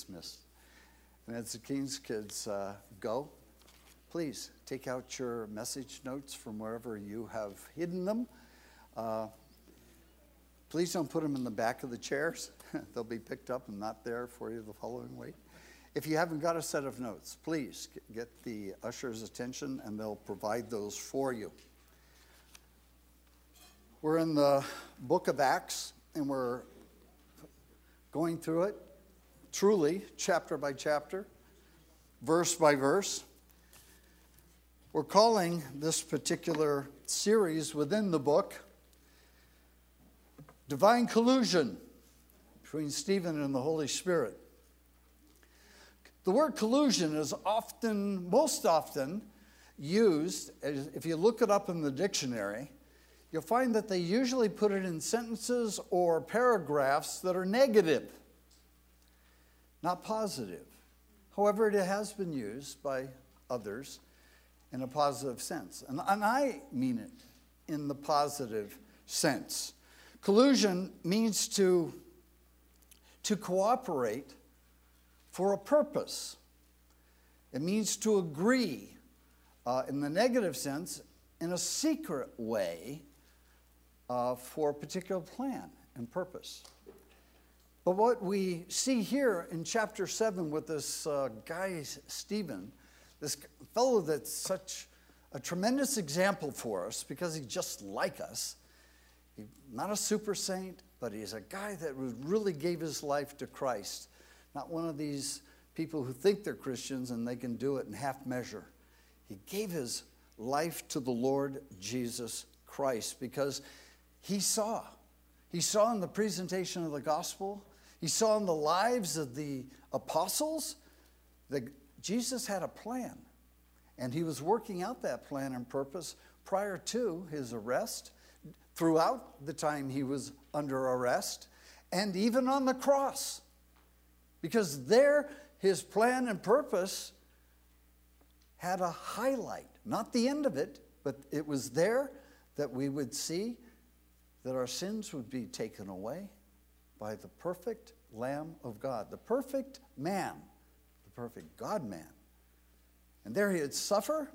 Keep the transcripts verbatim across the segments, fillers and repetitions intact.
dismissed. And as the King's kids uh, go, please take out your message notes from wherever you have hidden them. Uh, please don't put them in the back of the chairs. They'll be picked up and not there for you the following week. If you haven't got a set of notes, please get the ushers' attention and they'll provide those for you. We're in the book of Acts and we're going through it truly chapter by chapter, verse by verse. We're calling this particular series within the book Divine Collusion between Stephen and the Holy Spirit. The word collusion is often, most often used, as if you look it up in the dictionary, you'll find that they usually put it in sentences or paragraphs that are negative, not positive. However, it has been used by others in a positive sense. And, and I mean it in the positive sense. Collusion means to, to cooperate for a purpose. It means to agree, uh, in the negative sense, in a secret way uh, for a particular plan and purpose. But what we see here in chapter seven with this uh, guy, Stephen, this fellow that's such a tremendous example for us because he's just like us. He's not a super saint, but he's a guy that really gave his life to Christ. Not one of these people who think they're Christians and they can do it in half measure. He gave his life to the Lord Jesus Christ because he saw. He saw in the presentation of the gospel, he saw in the lives of the apostles that Jesus had a plan. And he was working out that plan and purpose prior to his arrest, throughout the time he was under arrest, and even on the cross. Because there, his plan and purpose had a highlight. Not the end of it, but it was there that we would see that our sins would be taken away by the perfect Lamb of God, the perfect man, the perfect God-man. And there he would suffer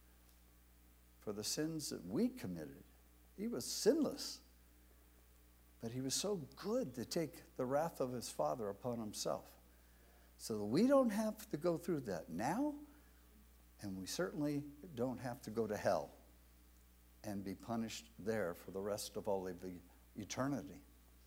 for the sins that we committed. He was sinless, but he was so good to take the wrath of his Father upon himself. So that we don't have to go through that now, and we certainly don't have to go to hell and be punished there for the rest of all of eternity.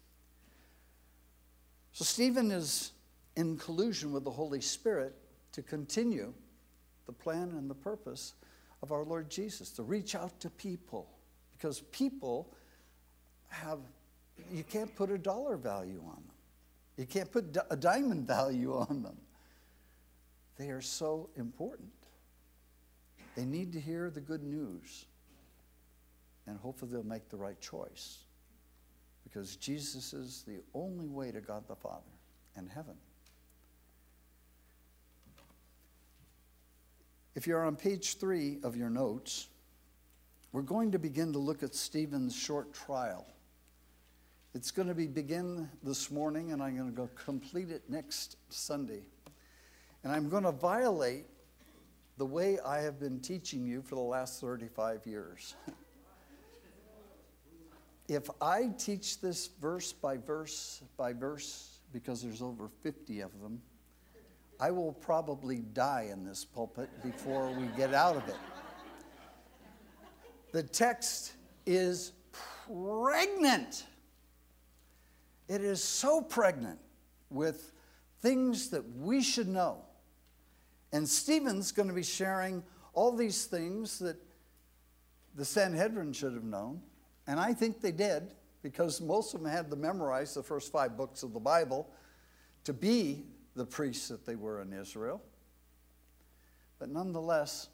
So Stephen is in collusion with the Holy Spirit to continue the plan and the purpose of our Lord Jesus, to reach out to people. Because people have, you can't put a dollar value on them. You can't put a diamond value on them. They are so important. They need to hear the good news. And hopefully they'll make the right choice. Because Jesus is the only way to God the Father and heaven. If you're on page three of your notes, we're going to begin to look at Stephen's short trial. It's going to be begin this morning, and I'm going to go complete it next Sunday. And I'm going to violate the way I have been teaching you for the last thirty-five years. If I teach this verse by verse by verse, because there's over fifty of them, I will probably die in this pulpit before we get out of it. The text is pregnant. It is so pregnant with things that we should know. And Stephen's going to be sharing all these things that the Sanhedrin should have known. And I think they did, because most of them had to memorize the first five books of the Bible to be the priests that they were in Israel. But nonetheless,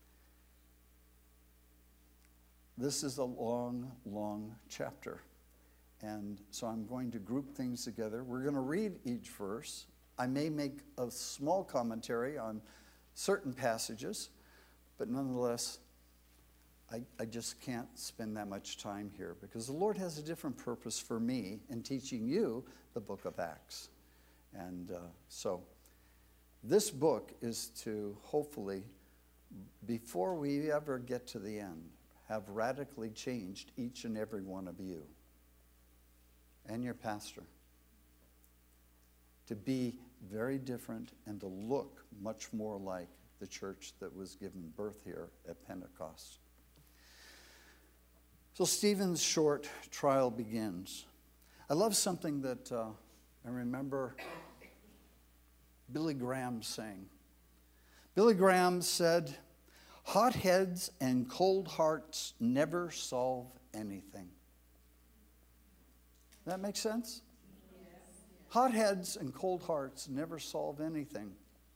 this is a long, long chapter. And so I'm going to group things together. We're going to read each verse. I may make a small commentary on certain passages, but nonetheless, I, I just can't spend that much time here because the Lord has a different purpose for me in teaching you the book of Acts. And uh, so This book is to hopefully, before we ever get to the end, have radically changed each and every one of you and your pastor to be very different and to look much more like the church that was given birth here at Pentecost. So Stephen's short trial begins. I love something that uh, I remember Billy Graham saying. Billy Graham said, "Hot heads and cold hearts never solve anything." That makes sense? Yes. Hot heads and cold hearts never solve anything.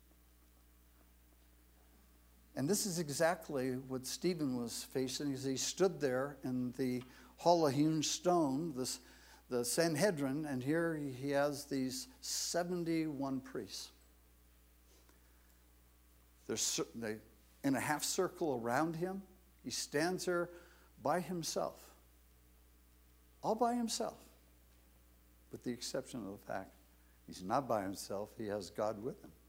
And this is exactly what Stephen was facing as he stood there in the Hall of Hewn Stone, this, the Sanhedrin, and here he has these seventy-one priests. They're they, in a half circle around him. He stands there by himself, all by himself, with the exception of the fact he's not by himself, he has God with him.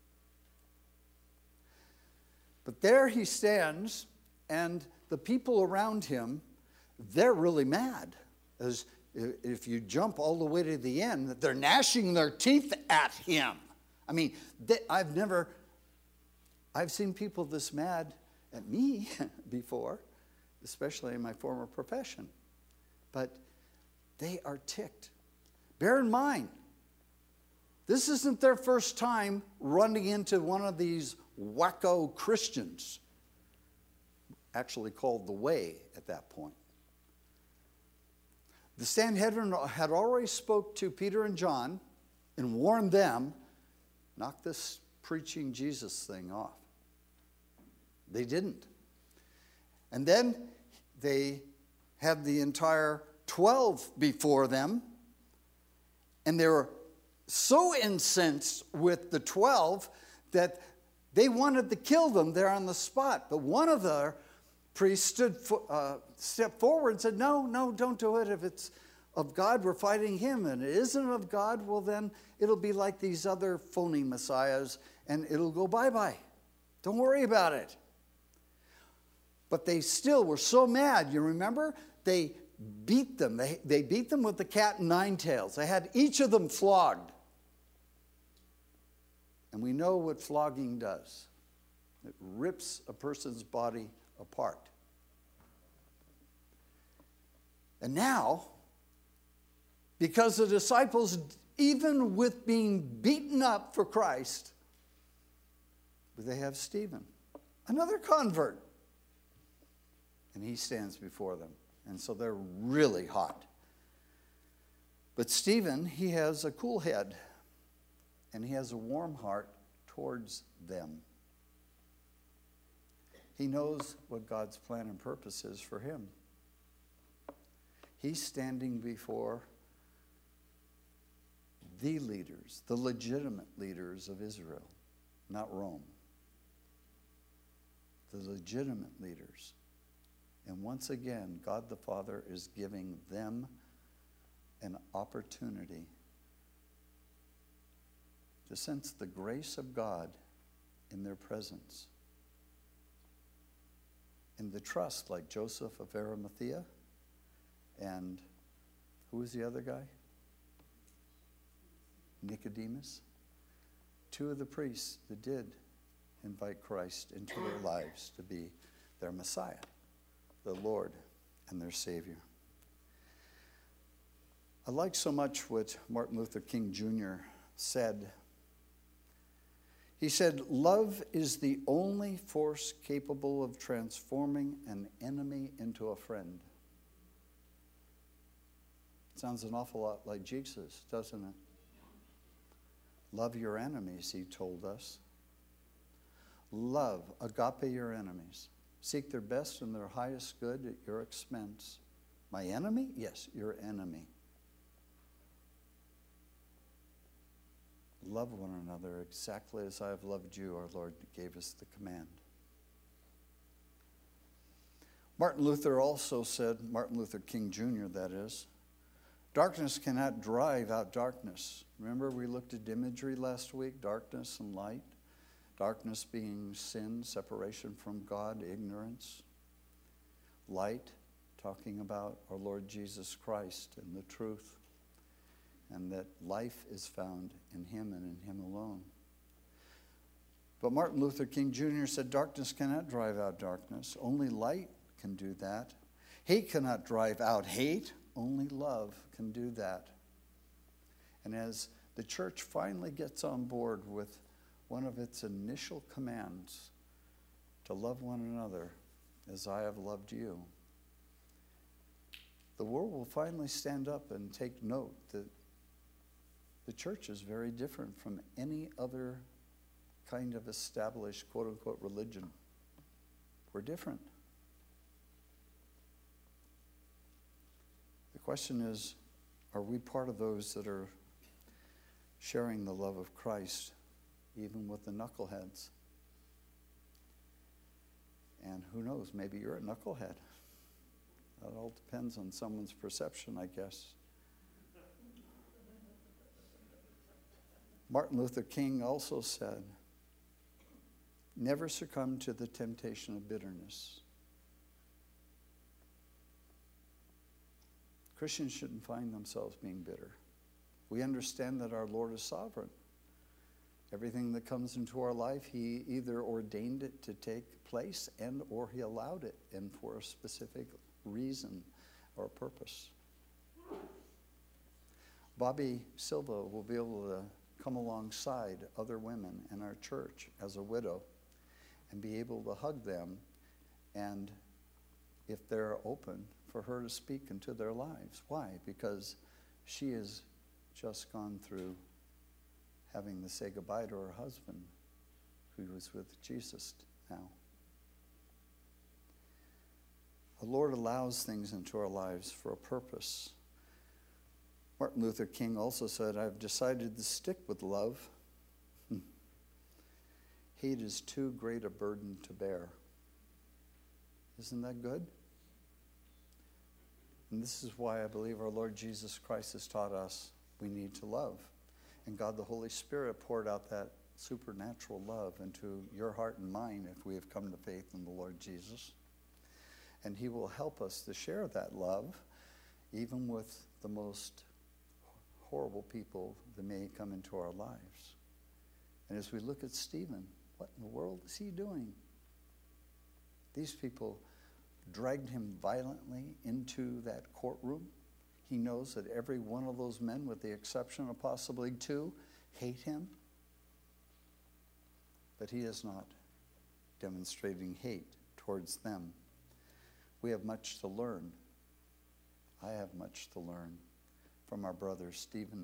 But there he stands, and the people around him, they're really mad. As if you jump all the way to the end, they're gnashing their teeth at him. I mean, they, I've never, I've seen people this mad at me before, especially in my former profession. But they are ticked. Bear in mind, this isn't their first time running into one of these wacko Christians, actually called the Way at that point. The Sanhedrin had already spoke to Peter and John and warned them, knock this preaching Jesus thing off. They didn't. And then they had the entire twelve before them, and they were so incensed with the twelve that they wanted to kill them there on the spot. But one of the priests stood, uh, stepped forward and said, no, no, don't do it. If it's of God, we're fighting him. And it isn't of God, well then it'll be like these other phony messiahs and it'll go bye-bye. Don't worry about it. But they still were so mad. You remember? They beat them. They, they beat them with the cat and nine tails. They had each of them flogged. And we know what flogging does. It rips a person's body apart. And now, because the disciples, even with being beaten up for Christ, they have Stephen, another convert. And he stands before them. And so they're really hot. But Stephen, he has a cool head. And he has a warm heart towards them. He knows what God's plan and purpose is for him. He's standing before the leaders, the legitimate leaders of Israel, not Rome. The legitimate leaders. And once again, God the Father is giving them an opportunity to sense the grace of God in their presence. And the trust, like Joseph of Arimathea, and who was the other guy? Nicodemus. Two of the priests that did invite Christ into their lives to be their Messiah, the Lord and their Savior. I like so much what Martin Luther King Junior said. He said, "Love is the only force capable of transforming an enemy into a friend." Sounds an awful lot like Jesus, doesn't it? Love your enemies, he told us. Love, agape your enemies. Seek their best and their highest good at your expense. My enemy? Yes, your enemy. Love one another exactly as I have loved you, our Lord gave us the command. Martin Luther also said, Martin Luther King Junior that is, darkness cannot drive out darkness. Remember we looked at imagery last week, darkness and light? Darkness being sin, separation from God, ignorance. Light, talking about our Lord Jesus Christ and the truth, and that life is found in him and in him alone. But Martin Luther King Junior said, darkness cannot drive out darkness. Only light can do that. Hate cannot drive out hate. Only love can do that. And as the church finally gets on board with one of its initial commands, to love one another as I have loved you, the world will finally stand up and take note that the church is very different from any other kind of established, quote-unquote, religion. We're different. The question is, are we part of those that are sharing the love of Christ, even with the knuckleheads? And who knows, maybe you're a knucklehead. That all depends on someone's perception, I guess. Martin Luther King also said, never succumb to the temptation of bitterness. Christians shouldn't find themselves being bitter. We understand that our Lord is sovereign. Everything that comes into our life, he either ordained it to take place and or he allowed it, and for a specific reason or purpose. Bobby Silva will be able to come alongside other women in our church as a widow and be able to hug them, and if they're open, for her to speak into their lives. Why? Because she has just gone through having to say goodbye to her husband, who was with Jesus now. The Lord allows things into our lives for a purpose. Martin Luther King also said, I've decided to stick with love. Hate is too great a burden to bear. Isn't that good? And this is why I believe our Lord Jesus Christ has taught us we need to love. And God the Holy Spirit poured out that supernatural love into your heart and mine if we have come to faith in the Lord Jesus. And he will help us to share that love even with the most horrible people that may come into our lives. And as we look at Stephen, what in the world is he doing? These people dragged him violently into that courtroom. He knows that every one of those men, with the exception of possibly two, hate him. But he is not demonstrating hate towards them. We have much to learn. I have much to learn from our brother Stephen.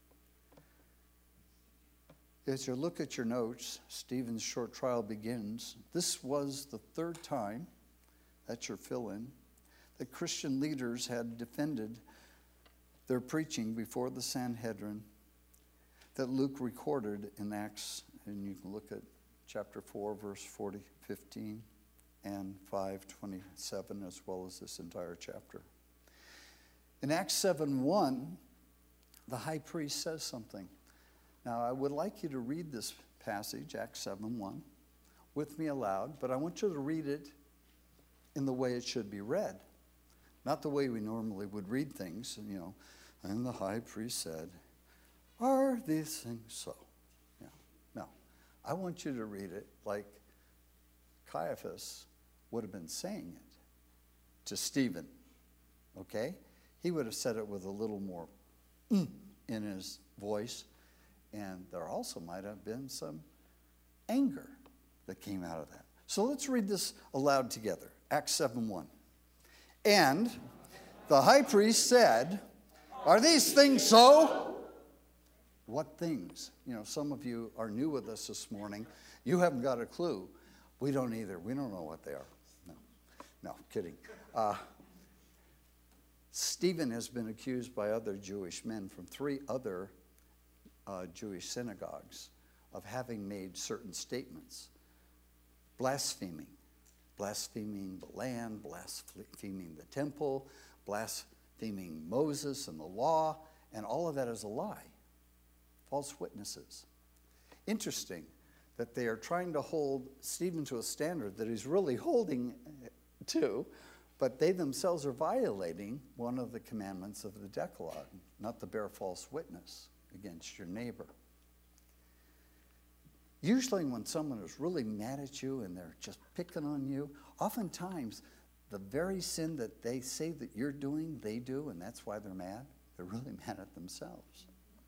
As you look at your notes, Stephen's short trial begins. This was the third time, that's your fill-in, that Christian leaders had defended their preaching before the Sanhedrin that Luke recorded in Acts, and you can look at chapter four, verse forty, fifteen, and five, twenty-seven, as well as this entire chapter. In Acts seven one, the high priest says something. Now, I would like you to read this passage, Acts seven one, with me aloud, but I want you to read it in the way it should be read. Not the way we normally would read things, you know. And the high priest said, are these things so? Yeah. No. I want you to read it like Caiaphas would have been saying it to Stephen. Okay? He would have said it with a little more mm in his voice. And there also might have been some anger that came out of that. So let's read this aloud together. Acts seven one. And the high priest said, are these things so? What things? You know, some of you are new with us this morning. You haven't got a clue. We don't either. We don't know what they are. No, no, kidding. Uh, Stephen has been accused by other Jewish men from three other uh, Jewish synagogues of having made certain statements. Blaspheming. Blaspheming the land, blaspheming the temple, blaspheming Moses and the law, and all of that is a lie. False witnesses. Interesting that they are trying to hold Stephen to a standard that he's really holding to, but they themselves are violating one of the commandments of the Decalogue, not to bear false witness against your neighbor. Usually when someone is really mad at you and they're just picking on you, oftentimes the very sin that they say that you're doing, they do, and that's why they're mad. They're really mad at themselves.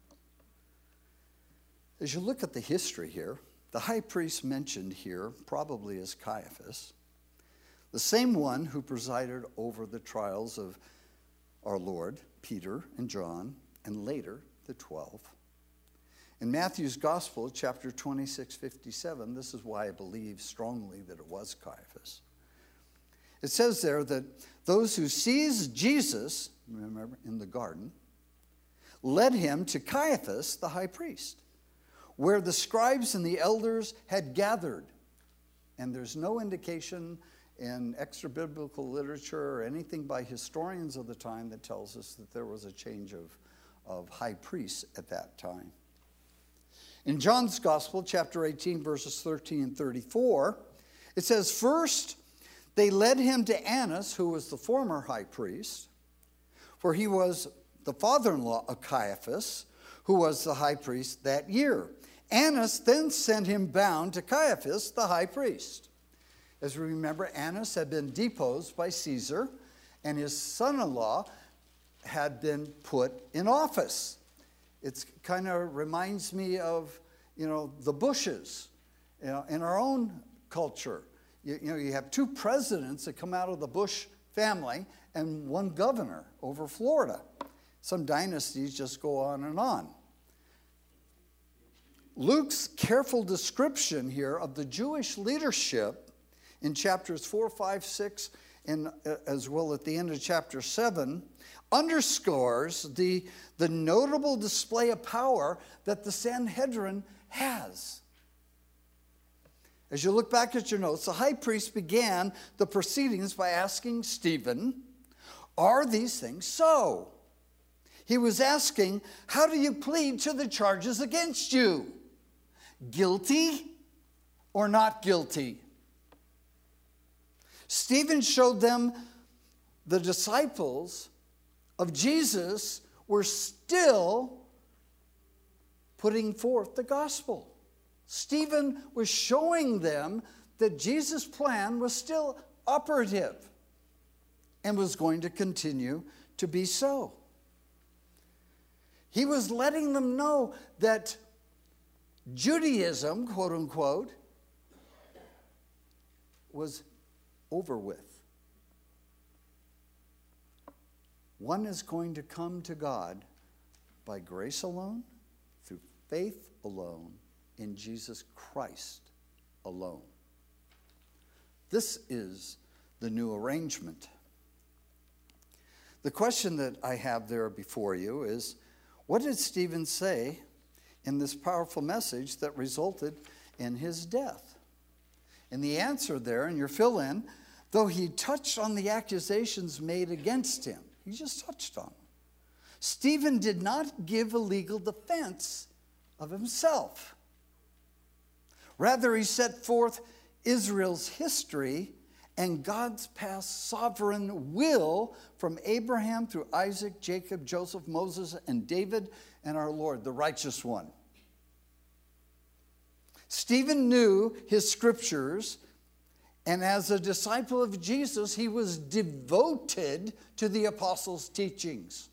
As you look at the history here, the high priest mentioned here probably is Caiaphas, the same one who presided over the trials of our Lord, Peter and John, and later the twelve. In Matthew's Gospel, chapter twenty-six, fifty-seven, this is why I believe strongly that it was Caiaphas. It says there that those who seized Jesus, remember, in the garden, led him to Caiaphas, the high priest, where the scribes and the elders had gathered. And there's no indication in extra-biblical literature or anything by historians of the time that tells us that there was a change of, of high priests at that time. In John's Gospel, chapter eighteen, verses thirteen and thirty-four, it says, first they led him to Annas, who was the former high priest, for he was the father-in-law of Caiaphas, who was the high priest that year. Annas then sent him bound to Caiaphas, the high priest. As we remember, Annas had been deposed by Caesar, and his son-in-law had been put in office. It kind of reminds me of, you know, the Bushes, you know, in our own culture. You, you know, you have two presidents that come out of the Bush family and one governor over Florida. Some dynasties just go on and on. Luke's careful description here of the Jewish leadership in chapters four, five, six, and uh, as well at the end of chapter seven, underscores the, the notable display of power that the Sanhedrin has. As you look back at your notes, the high priest began the proceedings by asking Stephen, are these things so? He was asking, how do you plead to the charges against you? Guilty or not guilty? Stephen showed them the disciples of Jesus were still putting forth the gospel. Stephen was showing them that Jesus' plan was still operative and was going to continue to be so. He was letting them know that Judaism, quote unquote, was over with. One is going to come to God by grace alone, through faith alone, in Jesus Christ alone. This is the new arrangement. The question that I have there before you is, what did Stephen say in this powerful message that resulted in his death? And the answer there, in your fill-in, though he touched on the accusations made against him, he just touched on them. Stephen did not give a legal defense of himself. Rather, he set forth Israel's history and God's past sovereign will from Abraham through Isaac, Jacob, Joseph, Moses, and David, and our Lord, the righteous one. Stephen knew his scriptures, and as a disciple of Jesus, he was devoted to the apostles' teachings.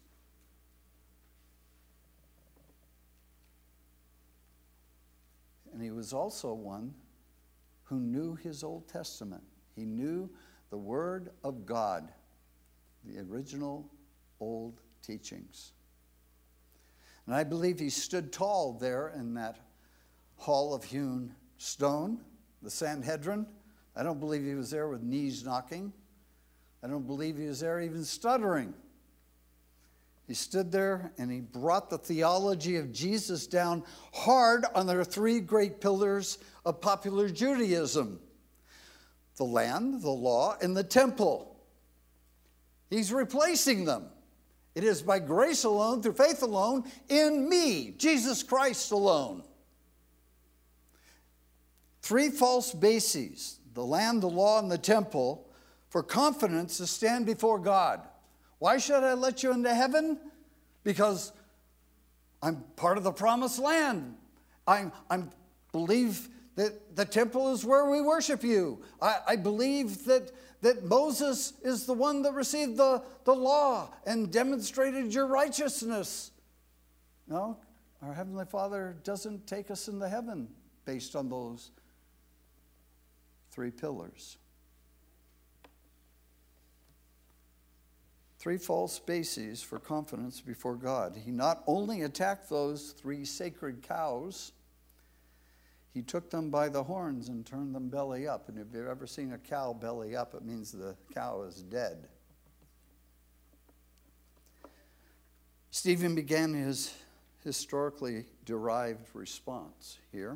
And he was also one who knew his Old Testament. He knew the Word of God, the original old teachings. And I believe he stood tall there in that hall of hewn stone, the Sanhedrin. I don't believe he was there with knees knocking. I don't believe he was there even stuttering. He stood there and he brought the theology of Jesus down hard on their three great pillars of popular Judaism: the land, the law, and the temple. He's replacing them. It is by grace alone, through faith alone, in me, Jesus Christ alone. Three false bases, the land, the law, and the temple, for confidence to stand before God. Why should I let you into heaven? Because I'm part of the promised land. I I believe that the temple is where we worship you. I, I believe that, that Moses is the one that received the, the law and demonstrated your righteousness. No, our Heavenly Father doesn't take us into heaven based on those three pillars. Three false bases for confidence before God. He not only attacked those three sacred cows, he took them by the horns and turned them belly up. And if you've ever seen a cow belly up, it means the cow is dead. Stephen began his historically derived response here.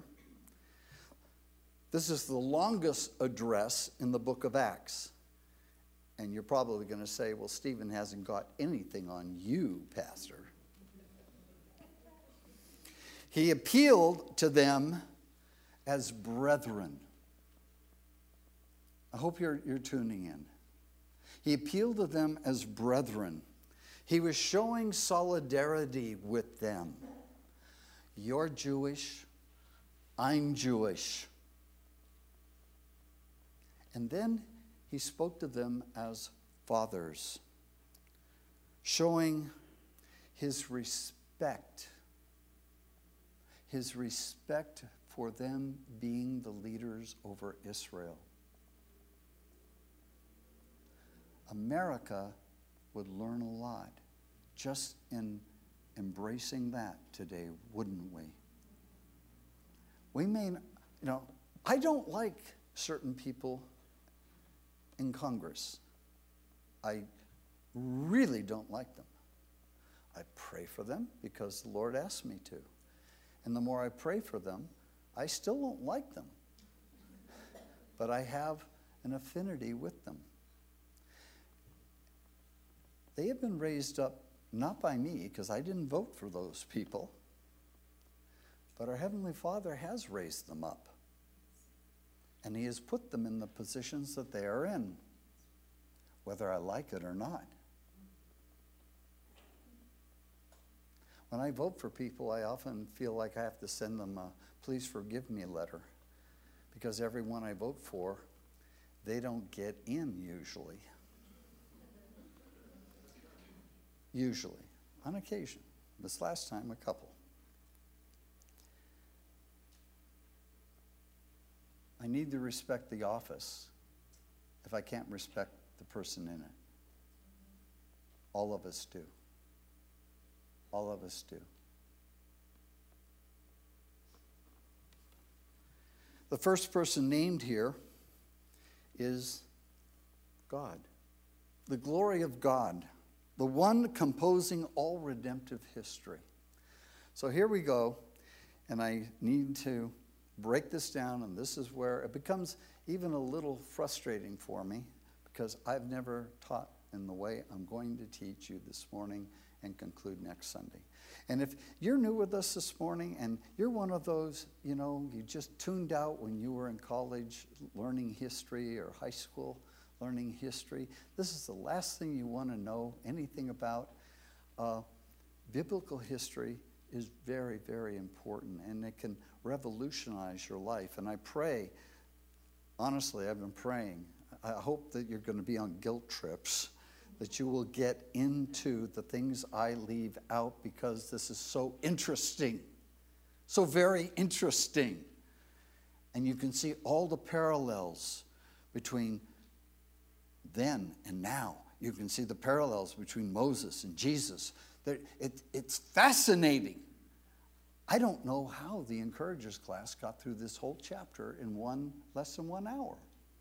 This is the longest address in the book of Acts. And you're probably going to say, well, Stephen hasn't got anything on you, Pastor. He appealed to them as brethren. I hope you're, you're tuning in. He appealed to them as brethren. He was showing solidarity with them. You're Jewish. I'm Jewish. And then he spoke to them as fathers, showing his respect, his respect for them being the leaders over Israel. America would learn a lot just in embracing that today, wouldn't we? We may, you know, I don't like certain people in Congress. I really don't like them. I pray for them because the Lord asked me to. And the more I pray for them, I still don't like them. But I have an affinity with them. They have been raised up not by me, because I didn't vote for those people, but our Heavenly Father has raised them up. And he has put them in the positions that they are in, whether I like it or not. When I vote for people, I often feel like I have to send them a please forgive me letter, because everyone I vote for, they don't get in usually. Usually. On occasion. This last time, a couple. I need to respect the office if I can't respect the person in it. All of us do. All of us do. The first person named here is God. The glory of God. The one composing all redemptive history. So here we go, and I need to break this down, and this is where it becomes even a little frustrating for me, because I've never taught in the way I'm going to teach you this morning and conclude next Sunday. And if you're new with us this morning, and you're one of those, you know, you just tuned out when you were in college learning history or high school learning history, this is the last thing you want to know anything about. Uh, biblical history is very, very important, and it can revolutionize your life. And I pray, honestly, I've been praying, I hope that you're going to be on guilt trips, that you will get into the things I leave out, because this is so interesting, so very interesting. And you can see all the parallels between then and now. You can see the parallels between Moses and Jesus. It, it's fascinating. I don't know how the Encouragers class got through this whole chapter in one less than one hour.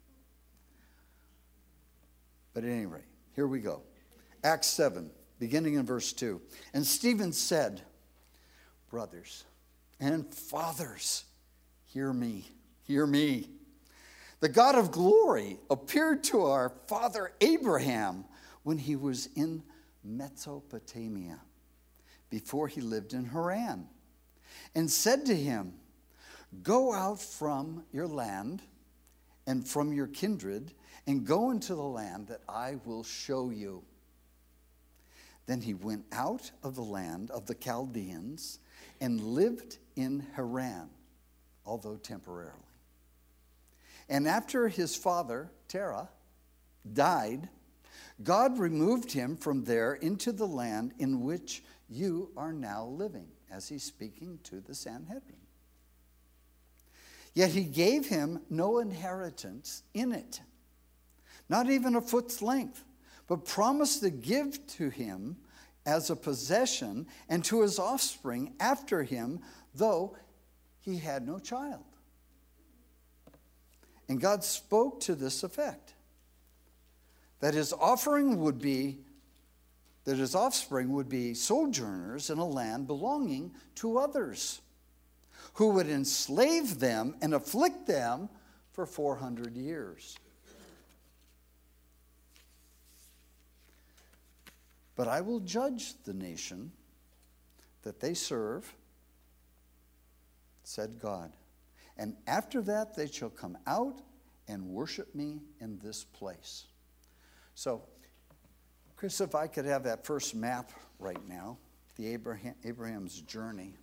But at any rate, here we go. Acts seven, beginning in verse two. And Stephen said, brothers and fathers, hear me, hear me. The God of glory appeared to our father Abraham when he was in Mesopotamia, before he lived in Haran, and said to him, "Go out from your land and from your kindred, and go into the land that I will show you." Then he went out of the land of the Chaldeans and lived in Haran, although temporarily. And after his father, Terah, died, God removed him from there into the land in which you are now living, as he's speaking to the Sanhedrin. Yet he gave him no inheritance in it, not even a foot's length, but promised to give to him as a possession and to his offspring after him, though he had no child. And God spoke to this effect, that his offering would be, that his offspring would be sojourners in a land belonging to others, who would enslave them and afflict them for four hundred years. "But I will judge the nation that they serve," said God, "and after that they shall come out and worship me in this place." So, Chris, if I could have that first map right now, the Abraham, Abraham's journey.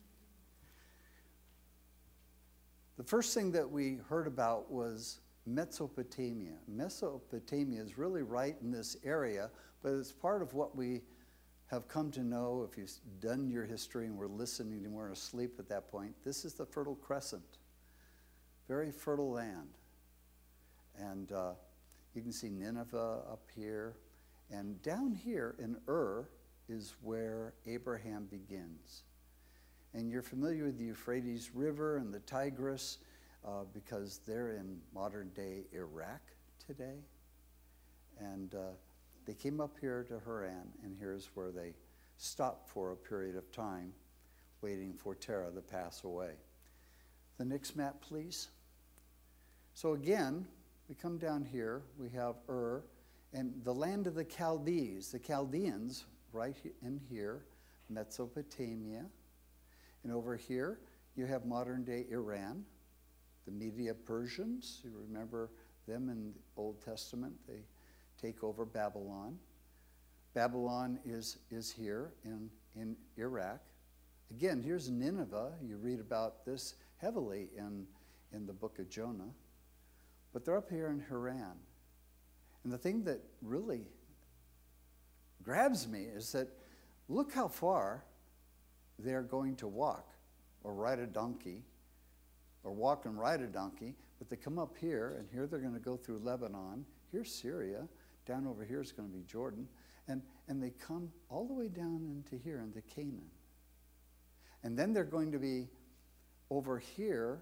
The first thing that we heard about was Mesopotamia. Mesopotamia is really right in this area, but it's part of what we have come to know. If you've done your history and we're listening and we're asleep at that point, this is the Fertile Crescent. Very fertile land. And uh, you can see Nineveh up here. And down here in Ur is where Abraham begins. And you're familiar with the Euphrates River and the Tigris uh, because they're in modern-day Iraq today. And uh, they came up here to Haran, and here's where they stopped for a period of time, waiting for Terah to pass away. The next map, please. So again, we come down here, we have Ur, and the land of the Chaldees, the Chaldeans, right in here, Mesopotamia. And over here, you have modern-day Iran, the Medo-Persians. You remember them in the Old Testament. They take over Babylon. Babylon is, is here in, in Iraq. Again, here's Nineveh. You read about this heavily in, in the book of Jonah. But they're up here in Haran. And the thing that really grabs me is that look how far they're going to walk or ride a donkey or walk and ride a donkey, but they come up here, and here they're going to go through Lebanon. Here's Syria. Down over here is going to be Jordan. And, and they come all the way down into here, into Canaan. And then they're going to be over here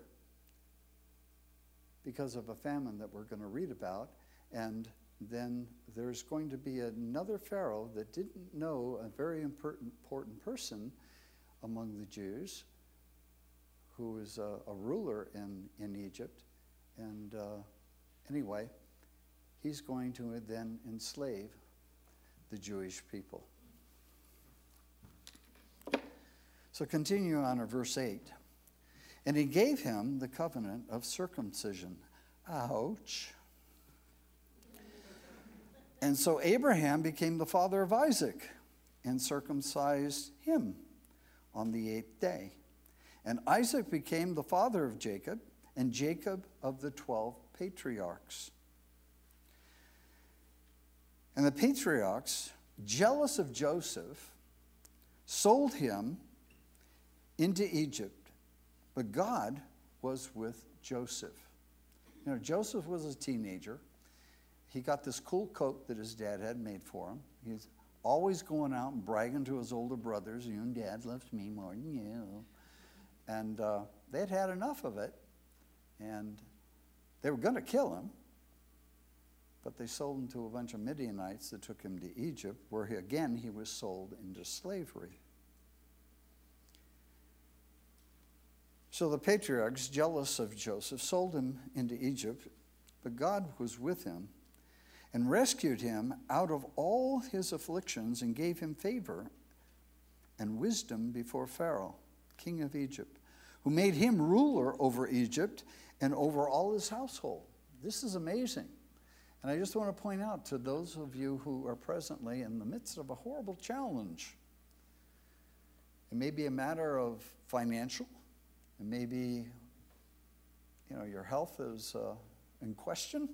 because of a famine that we're going to read about. And then there's going to be another Pharaoh that didn't know a very important, important person among the Jews, who was a, a ruler in, in Egypt. And uh, anyway, he's going to then enslave the Jewish people. So continue on to verse eight. "And he gave him the covenant of circumcision." Ouch. "And so Abraham became the father of Isaac and circumcised him on the eighth day. And Isaac became the father of Jacob, and Jacob of the twelve patriarchs. And the patriarchs, jealous of Joseph, sold him into Egypt. But God was with Joseph." You know, Joseph was a teenager. He got this cool coat that his dad had made for him. He's always going out and bragging to his older brothers, "You and Dad loves me more than you." And uh, they'd had enough of it. And they were going to kill him. But they sold him to a bunch of Midianites that took him to Egypt, where he, again he was sold into slavery. So the patriarchs, jealous of Joseph, sold him into Egypt, but God was with him and rescued him out of all his afflictions and gave him favor and wisdom before Pharaoh, king of Egypt, who made him ruler over Egypt and over all his household. This is amazing. And I just want to point out to those of you who are presently in the midst of a horrible challenge. It may be a matter of financial. It may be, you know, your health is uh, in question.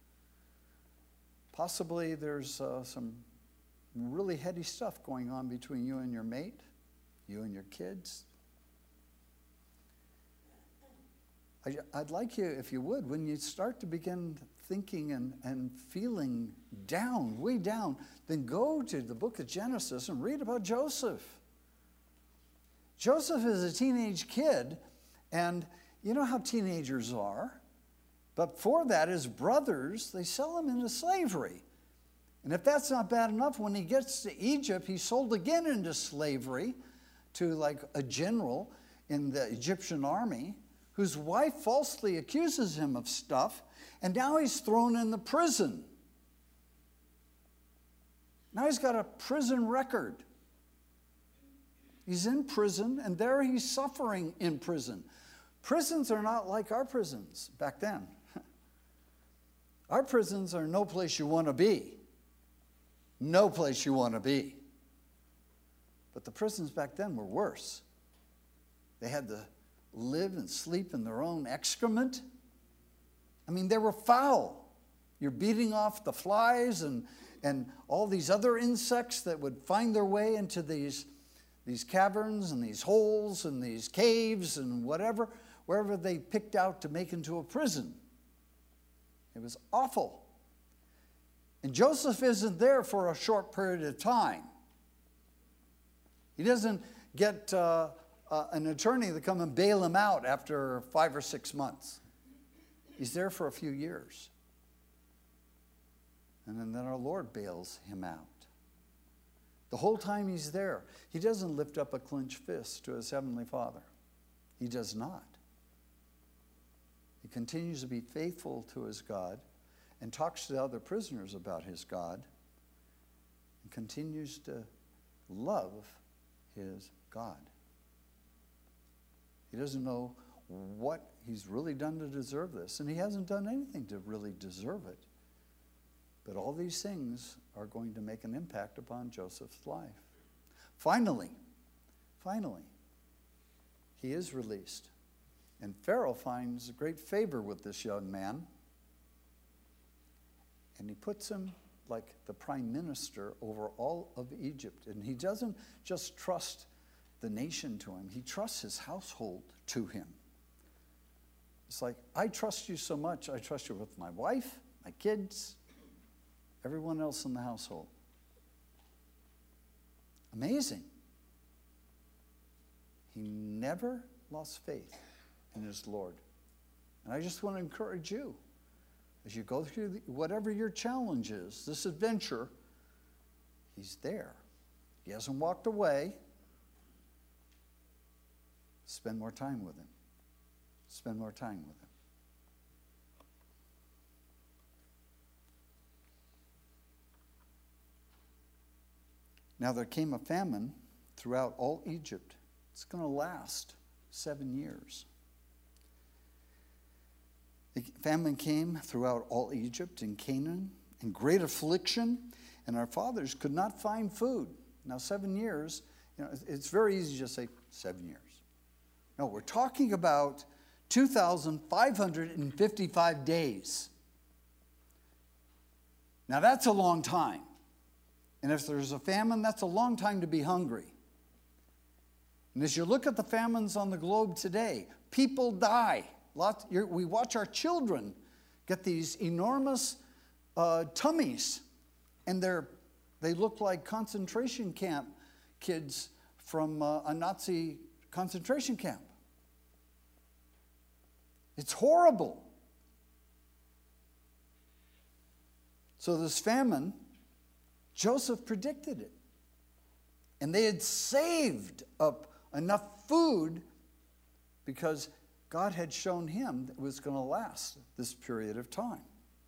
Possibly there's uh, some really heady stuff going on between you and your mate, you and your kids. I, I'd like you, if you would, when you start to begin thinking and, and feeling down, way down, then go to the book of Genesis and read about Joseph. Joseph is a teenage kid, and you know how teenagers are. But for that, his brothers, they sell him into slavery. And if that's not bad enough, when he gets to Egypt, he's sold again into slavery to like a general in the Egyptian army, whose wife falsely accuses him of stuff, and now he's thrown in the prison. Now he's got a prison record. He's in prison, and there he's suffering in prison. Prisons are not like our prisons back then. Our prisons are no place you want to be. No place you want to be. But the prisons back then were worse. They had to live and sleep in their own excrement. I mean, they were foul. You're beating off the flies and, and all these other insects that would find their way into these, these caverns and these holes and these caves and whatever, wherever they picked out to make into a prison. It was awful. And Joseph isn't there for a short period of time. He doesn't get uh, uh, an attorney to come and bail him out after five or six months. He's there for a few years. And then, then our Lord bails him out. The whole time he's there, he doesn't lift up a clenched fist to his heavenly Father. He does not. He continues to be faithful to his God and talks to other prisoners about his God and continues to love his God. He doesn't know what he's really done to deserve this, and he hasn't done anything to really deserve it. But all these things are going to make an impact upon Joseph's life. Finally, finally, he is released. And Pharaoh finds great favor with this young man. And he puts him like the prime minister over all of Egypt. And he doesn't just trust the nation to him. He trusts his household to him. It's like, I trust you so much. I trust you with my wife, my kids, everyone else in the household. Amazing. He never lost faith in his Lord. And I just want to encourage you, as you go through the, whatever your challenge is, this adventure, he's there. He hasn't walked away. Spend more time with him. Spend more time with him. Now there came a famine throughout all Egypt. It's going to last seven years. The famine came throughout all Egypt and Canaan, and great affliction, and our fathers could not find food. Now, seven years, you know, it's very easy to just say seven years. No, we're talking about two thousand five hundred fifty-five days. Now, that's a long time. And if there's a famine, that's a long time to be hungry. And as you look at the famines on the globe today, people die. Lots, we watch our children get these enormous uh, tummies, and they're, they look like concentration camp kids from uh, a Nazi concentration camp. It's horrible. So this famine, Joseph predicted it. And they had saved up enough food because God had shown him that it was going to last this period of time.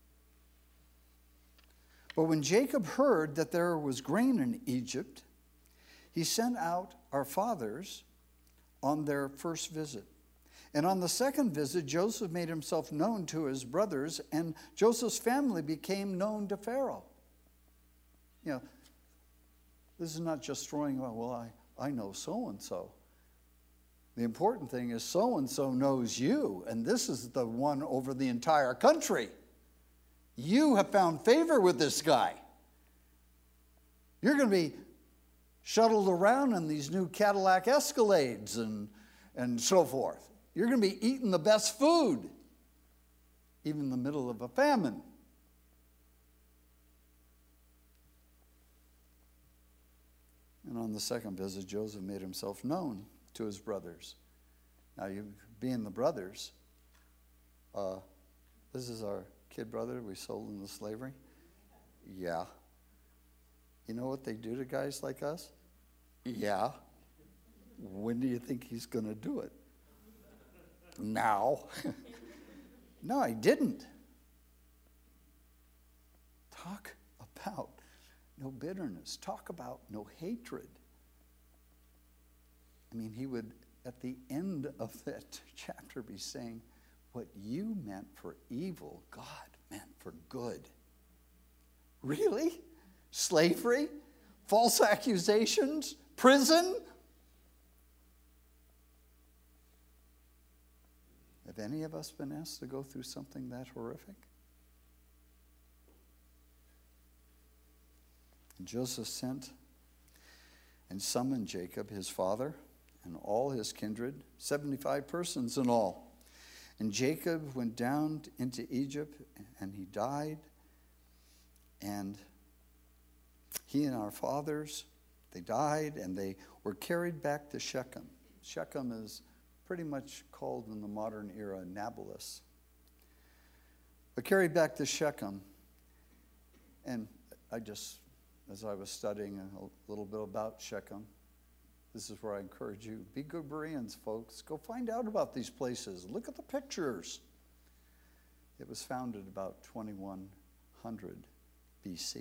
But when Jacob heard that there was grain in Egypt, he sent out our fathers on their first visit. And on the second visit, Joseph made himself known to his brothers, and Joseph's family became known to Pharaoh. You know, this is not just throwing, well, I, I know so-and-so. The important thing is so-and-so knows you, and this is the one over the entire country. You have found favor with this guy. You're going to be shuttled around in these new Cadillac Escalades and, and so forth. You're going to be eating the best food, even in the middle of a famine. And on the second visit, Joseph made himself known to his brothers. Now, you being the brothers, uh, this is our kid brother we sold into slavery. Yeah. You know what they do to guys like us? Yeah. When do you think he's going to do it? Now. No, he didn't. Talk about no bitterness. Talk about no hatred. I mean, he would, at the end of that chapter, be saying, what you meant for evil, God meant for good. Really? Slavery? False accusations? Prison? Have any of us been asked to go through something that horrific? And Joseph sent and summoned Jacob, his father, and all his kindred, seventy-five persons in all. And Jacob went down into Egypt, and he died. And he and our fathers, they died, and they were carried back to Shechem. Shechem is pretty much called in the modern era Nablus. But carried back to Shechem. And I just, as I was studying a little bit about Shechem, this is where I encourage you, be good Bereans, folks. Go find out about these places. Look at the pictures. It was founded about twenty-one hundred B C.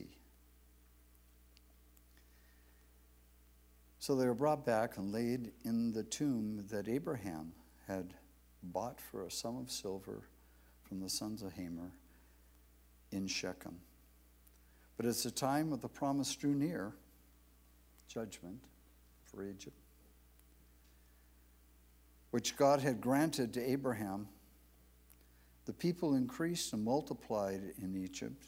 So they were brought back and laid in the tomb that Abraham had bought for a sum of silver from the sons of Hamor in Shechem. But as the time of the promise drew near, judgment for Egypt, which God had granted to Abraham, the people increased and multiplied in Egypt.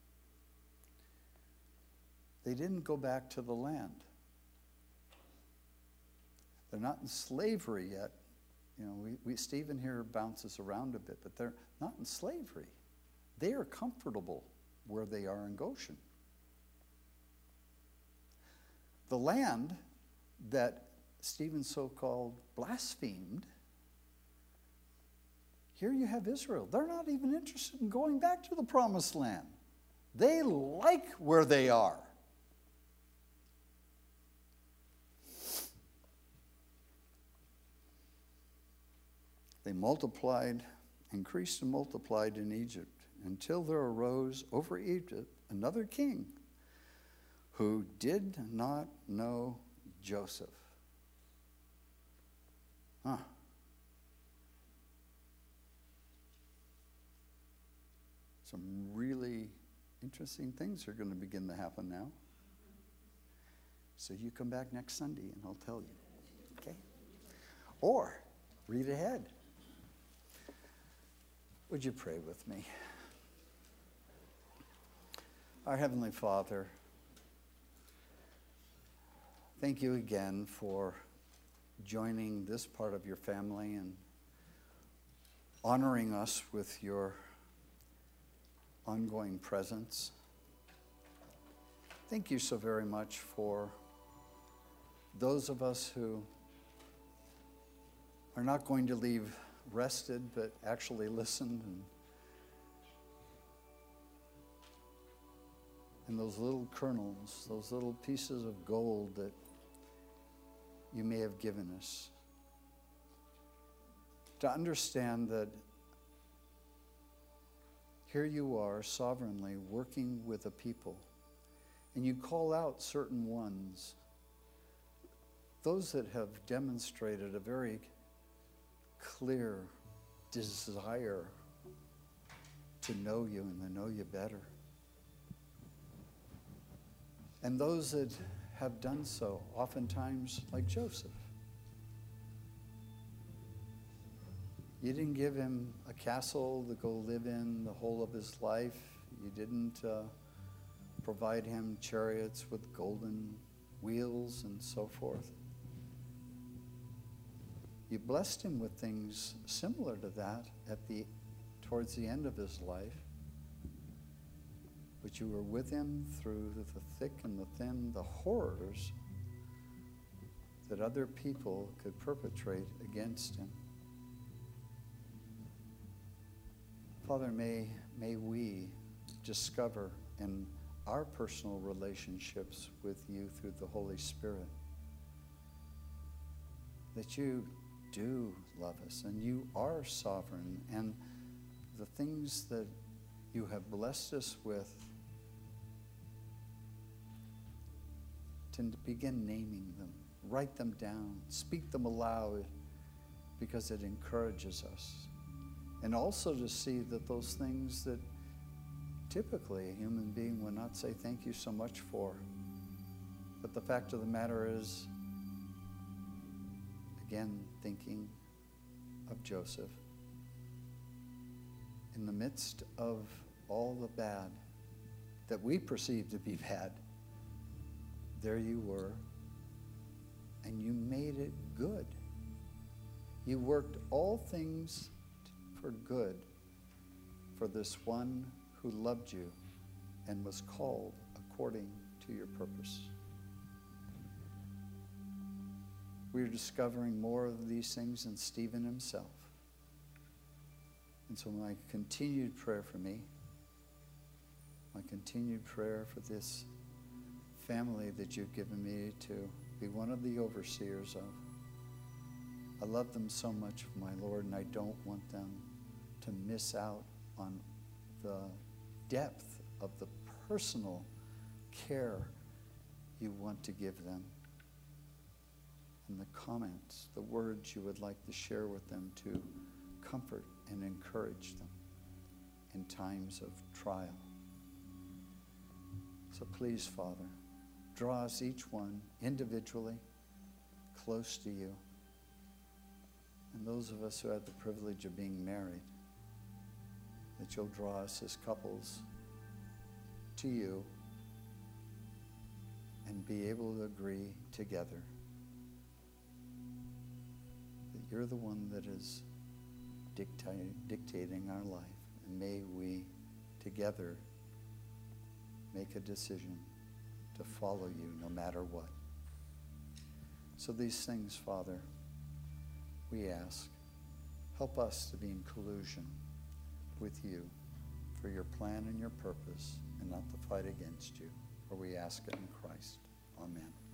They didn't go back to the land. They're not in slavery yet. You know, we, we Stephen here bounces around a bit, but they're not in slavery. They are comfortable where they are in Goshen. The land that Stephen so-called blasphemed, here you have Israel. They're not even interested in going back to the promised land. They like where they are. They multiplied, increased and multiplied in Egypt until there arose over Egypt another king who did not know Joseph. Huh. Some really interesting things are going to begin to happen now. So you come back next Sunday and I'll tell you. Okay? Or read ahead. Would you pray with me? Our Heavenly Father, thank you again for joining this part of your family and honoring us with your ongoing presence. Thank you so very much for those of us who are not going to leave rested, but actually listened, and, and those little kernels, those little pieces of gold that you may have given us. To understand that here you are sovereignly working with a people, and you call out certain ones, those that have demonstrated a very clear desire to know you and to know you better. And those that have done so, oftentimes like Joseph, you didn't give him a castle to go live in the whole of his life. You didn't uh, provide him chariots with golden wheels and so forth. You blessed him with things similar to that at the towards the end of his life. But you were with him through the thick and the thin, the horrors that other people could perpetrate against him. Father, may, may we discover in our personal relationships with you through the Holy Spirit that you do love us and you are sovereign, and the things that you have blessed us with, to begin naming them, write them down, speak them aloud, because it encourages us. And also to see that those things that typically a human being would not say thank you so much for, but the fact of the matter is, again, thinking of Joseph, in the midst of all the bad that we perceive to be bad, there you were, and you made it good. You worked all things for good for this one who loved you and was called according to your purpose. We are discovering more of these things in Stephen himself. And so my continued prayer for me, my continued prayer for this family that you've given me to be one of the overseers of. I love them so much, my Lord, and I don't want them to miss out on the depth of the personal care you want to give them, and the comments, the words you would like to share with them to comfort and encourage them in times of trial. So please, Father, draw us each one individually close to you. And those of us who have the privilege of being married, that you'll draw us as couples to you and be able to agree together that you're the one that is dictating, dictating our life. And may we together make a decision to follow you no matter what. So these things, Father, we ask, help us to be in collusion with you for your plan and your purpose, and not to fight against you. For we ask it in Christ. Amen.